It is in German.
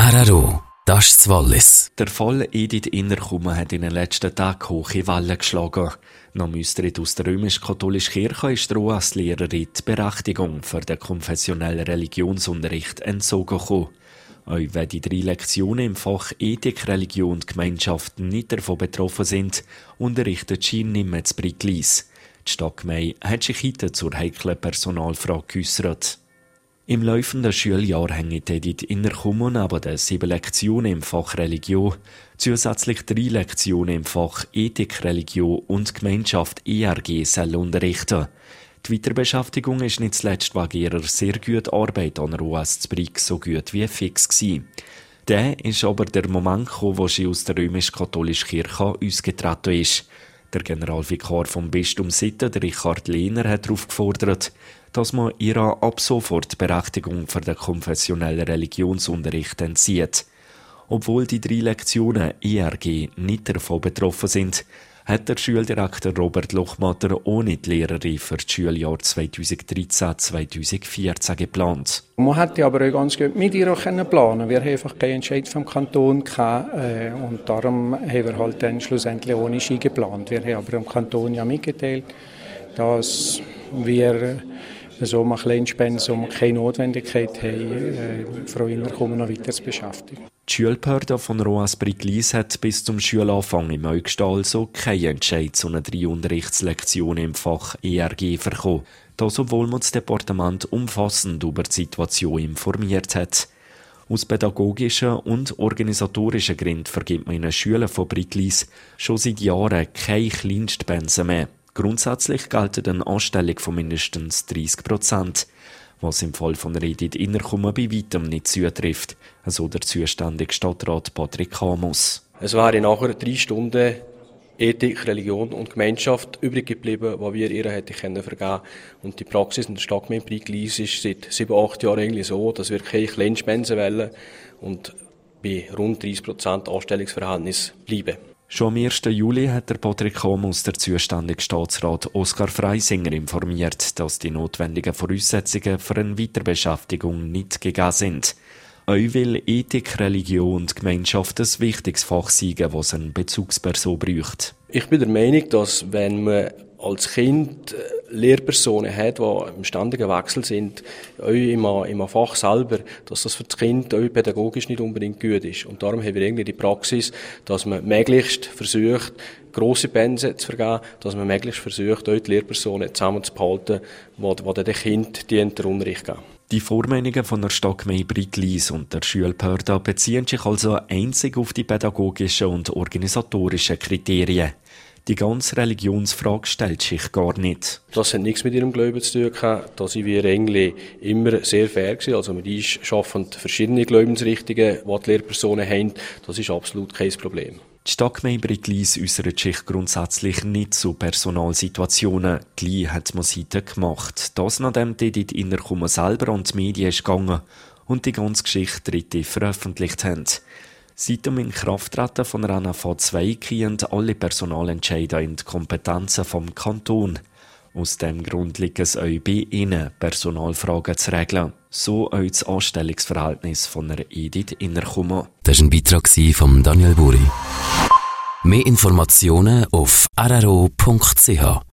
RRO, das ist das Wallis. Der Fall Edith Innerkummen hat in den letzten Tagen hohe Wellen geschlagen. Nach Müsterrit aus der römisch-katholischen Kirche ist der OAS-Lehrerin die Berechtigung für den konfessionellen Religionsunterricht entzogen gekommen. Auch wenn die 3 Lektionen im Fach Ethik, Religion und Gemeinschaft nicht davon betroffen sind, unterrichtet sie nicht mehr zu Briglis. Die Stadtgemeinde hat sich heute zur heiklen Personalfrage geäussert. Im laufenden Schuljahr hängt Edith Innerkummen aber den 7 Lektionen im Fach Religion, zusätzlich 3 Lektionen im Fach Ethik, Religion und Gemeinschaft ERG unterrichten. Die Weiterbeschäftigung ist nicht zuletzt wegen ihrer sehr guten Arbeit an der OAS zu Brig so gut wie fix gewesen. Dann ist aber der Moment gekommen, wo sie aus der römisch-katholischen Kirche ausgetreten ist. Der Generalvikar vom Bistum Sitten, Richard Lehner, hat darauf gefordert, dass man ihrer ab sofort die Berechtigung für den konfessionellen Religionsunterricht entzieht. Obwohl die 3 Lektionen ERG nicht davon betroffen sind, hat der Schuldirektor Robert Lochmatter ohne die Lehrerin für das Schuljahr 2013-2014 geplant. Man hätte aber auch ganz gut mit ihr planen. Wir haben einfach keinen Entscheid vom Kanton gehabt, und darum haben wir halt dann schlussendlich ohne Ski geplant. Wir haben aber dem Kanton ja mitgeteilt, dass wir so ein kleines Pensum keine Notwendigkeit haben, Frau Innerkummen noch weiter zu beschäftigen. Die Schulbehörde von ROAS Briglis hat bis zum Schulanfang im August also keinen Entscheid zu einer 3 Unterrichtslektionen im Fach ERG bekommen. Das, obwohl man das Departement umfassend über die Situation informiert hat. Aus pädagogischen und organisatorischen Gründen vergibt man in den Schulen von Briglis schon seit Jahren keine Kleinstpensen mehr. Grundsätzlich gilt eine Anstellung von mindestens 30%, was im Fall von Edith Innerkummen bei weitem nicht zutrifft, so der zuständige Stadtrat Patrick Hamus. Es wären nachher 3 Stunden Ethik, Religion und Gemeinschaft übrig geblieben, die wir ihr hätten vergeben können. Und die Praxis in der Stadtgemeinde Briglis ist seit 7-8 Jahren eigentlich so, dass wir keine Kleinstpensen wollen und bei rund 30% Anstellungsverhältnis bleiben. Schon am 1. Juli hat der Patrick Hamus der zuständige Staatsrat Oskar Freisinger informiert, dass die notwendigen Voraussetzungen für eine Weiterbeschäftigung nicht gegeben sind. Auch weil Ethik, Religion und Gemeinschaft ein wichtiges Fach sein, das eine Bezugsperson braucht. Ich bin der Meinung, dass wenn man als Kind Lehrpersonen hat, die im ständigen Wechsel sind, auch im Fach selber, dass das für das Kind auch pädagogisch nicht unbedingt gut ist. Und darum haben wir irgendwie die Praxis, dass man möglichst versucht, grosse Pensen zu vergeben, dass man möglichst versucht, auch die Lehrpersonen zusammenzuhalten, die den Kind den Unterricht geben. Die Vormeinungen von der Stadtgemeinde Briglis und der Schulbehörde beziehen sich also einzig auf die pädagogischen und organisatorischen Kriterien. Die ganze Religionsfrage stellt sich gar nicht. Das hat nichts mit ihrem Glauben zu tun gehabt. Da sind wir eigentlich immer sehr fair gewesen. Also mit uns schaffen verschiedene Glaubensrichtungen, die die Lehrpersonen haben. Das ist absolut kein Problem. Die Stadtgemeinde Briglis äußert sich grundsätzlich nicht zu Personalsituationen. Gleich hat man es heute gemacht. Das, nachdem Edith Innerkummen selber an die Medien ist gegangen und die ganze Geschichte Dritte veröffentlicht haben. Seit dem Inkrafttreten von der NFA 2 gehen alle Personalentscheide in die Kompetenzen vom Kanton. Aus dem Grund liegt es auch bei ihnen, Personalfragen zu regeln. So auch das Anstellungsverhältnis von der Edith Innerkummen. Das war ein Beitrag von Daniel Buri. Mehr Informationen auf rro.ch.